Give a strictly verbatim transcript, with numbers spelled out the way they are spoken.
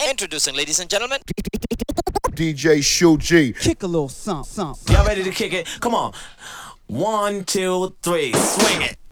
Introducing, ladies and gentlemen, D J Shu G. Kick a little something, something. Y'all ready to kick it? Come on. One, two, three, swing it.